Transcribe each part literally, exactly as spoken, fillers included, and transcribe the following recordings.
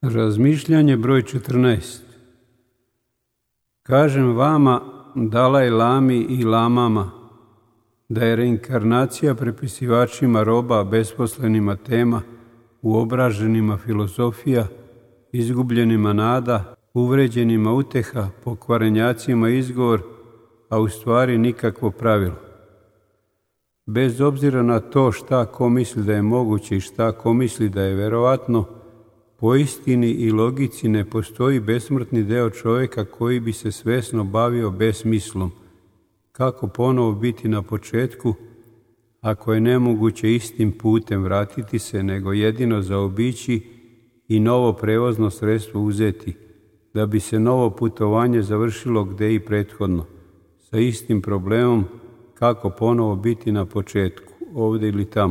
Razmišljanje broj četrnaest. Kažem vama, Dalaj Lami i lamama, da je reinkarnacija prepisivačima roba, besposlenima tema, uobraženima filozofija, izgubljenima nada, uvređenima uteha, pokvarenjacima izgovor, a u stvari nikakvo pravilo. Bez obzira na to šta ko misli da je moguće i šta ko misli da je verovatno, po istini i logici ne postoji besmrtni deo čovjeka koji bi se svesno bavio besmislom. Kako ponovo biti na početku, ako je nemoguće istim putem vratiti se, nego jedino zaobići i novo prevozno sredstvo uzeti, da bi se novo putovanje završilo gde i prethodno, sa istim problemom kako ponovo biti na početku, ovdje ili tamo.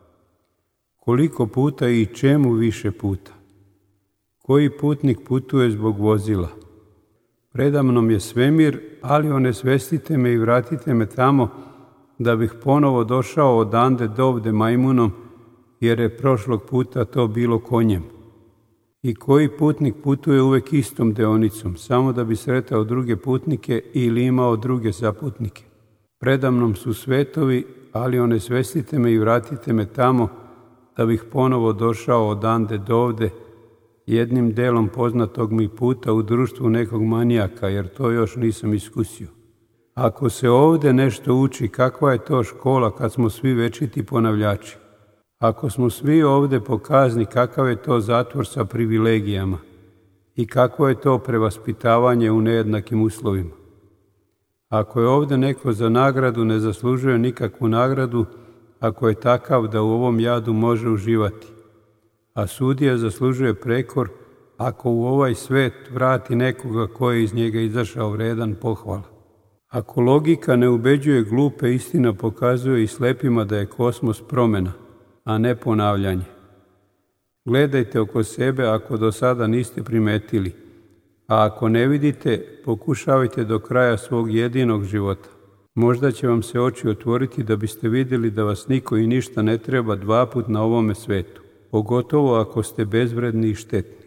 Koliko puta i čemu više puta? Koji putnik putuje zbog vozila? Predamnom je svemir, ali onesvestite me i vratite me tamo da bih ponovo došao odande dovde majmunom, jer je prošlog puta to bilo konjem. I koji putnik putuje uvek istom deonicom, samo da bi sretao druge putnike ili imao druge zaputnike? Predamnom su svetovi, ali onesvestite me i vratite me tamo da bih ponovo došao odande dovde, jednim delom poznatog mi puta u društvu nekog manijaka, jer to još nisam iskusio. Ako se ovdje nešto uči, kakva je to škola kad smo svi večiti ponavljači? Ako smo svi ovdje po kazni, kakav je to zatvor sa privilegijama? I kakvo je to prevaspitavanje u nejednakim uslovima? Ako je ovdje neko za nagradu, ne zaslužuje nikakvu nagradu, ako je takav da u ovom jadu može uživati. A sudija zaslužuje prekor ako u ovaj svet vrati nekoga ko je iz njega izašao vredan pohvala. Ako logika ne ubeđuje glupe, istina pokazuje i slepima da je kosmos promjena, a ne ponavljanje. Gledajte oko sebe ako do sada niste primetili, a ako ne vidite, pokušavajte do kraja svog jedinog života. Možda će vam se oči otvoriti da biste vidjeli da vas niko i ništa ne treba dva put na ovome svetu, pogotovo ako ste bezvredni i štetni.